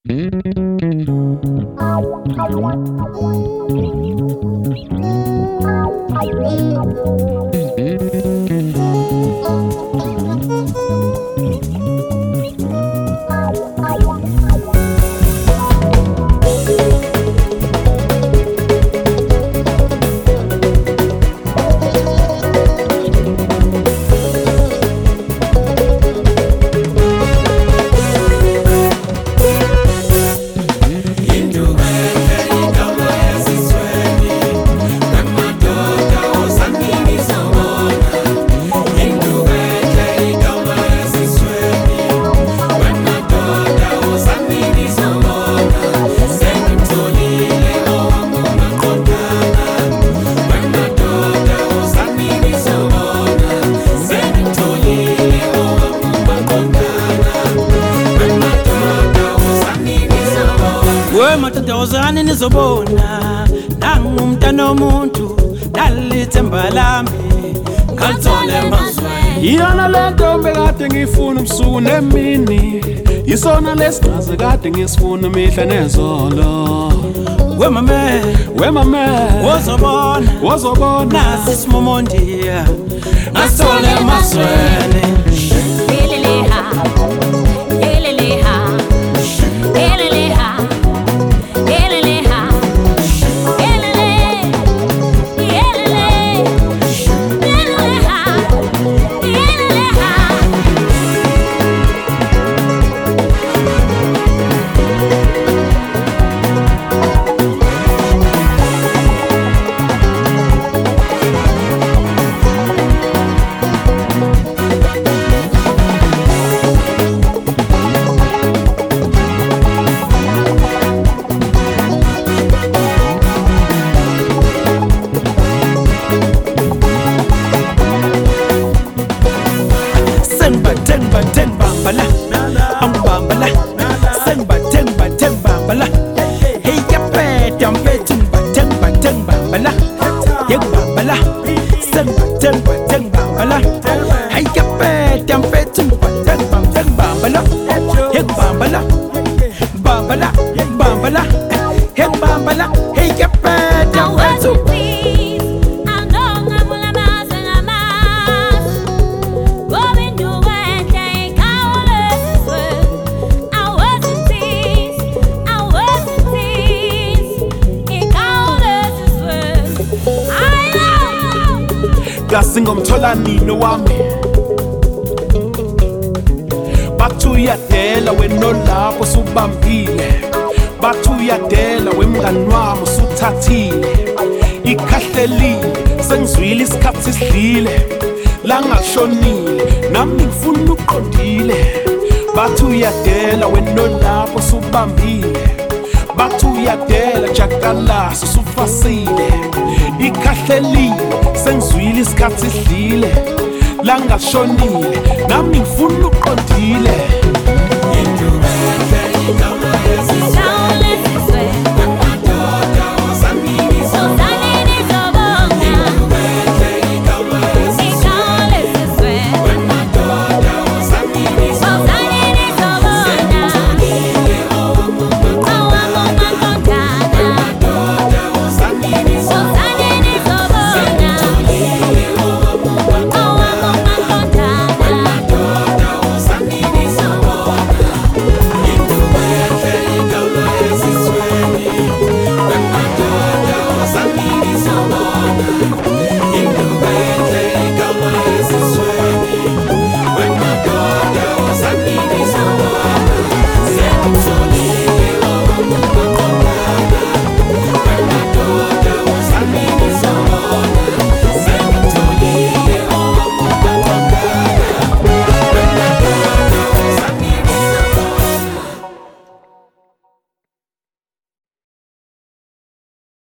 Matadozane nizobona nangumntana womuntu nalithemba lami ngalithole emazweni. Iyona lento bekade ngifuna ubusuku nemini, isona lesigazi kade ngisifuna mihla nezolo. Wemame wozobona nasi simomondiya ngasithole emazweni. Singomthola nino wami bathu uyadela wena lapho subambile, bathu uyadela wemngani wami usuthathile. Ikhahlelile sengizwile isikhathi sidlile la ngashonile nami ngifuna uqondile. Bathu uyadela wena lapho subambile, bathu uyadela jakalaso usufasile. Ikhahlelile sengizwile isikhathi sidlile la ngashonile nami ngifuna uqondile.